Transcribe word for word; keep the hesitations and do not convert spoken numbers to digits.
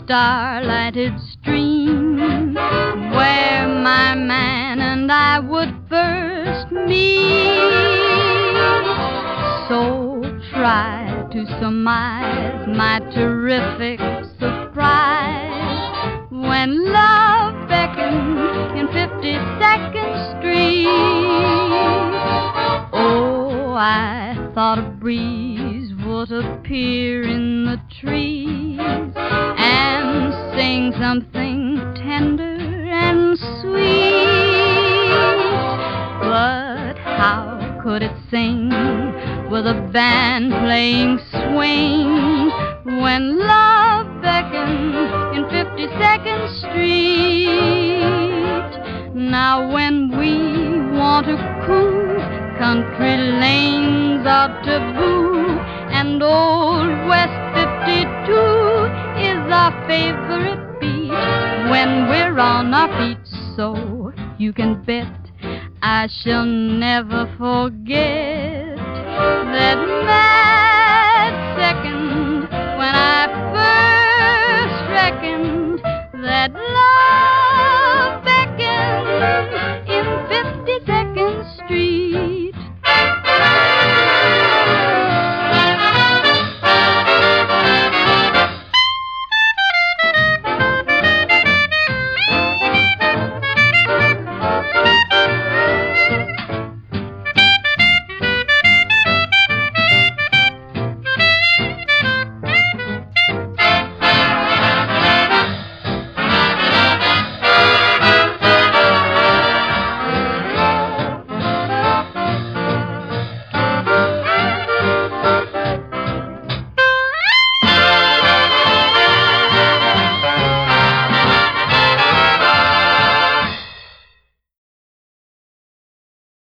starlighted stream where my man and I would first meet. So try to surmise my terrific surprise when love beckons in fifty-second Street. Oh, I thought a breeze would appear in the trees and sing something tender and sweet. But how could it sing with a band playing swing when love beckons in fifty-second Street? Now when we want to coo, country lanes are taboo, and old West fifty-two is our favorite beat when we're on our feet. So you can bet I shall never forget that man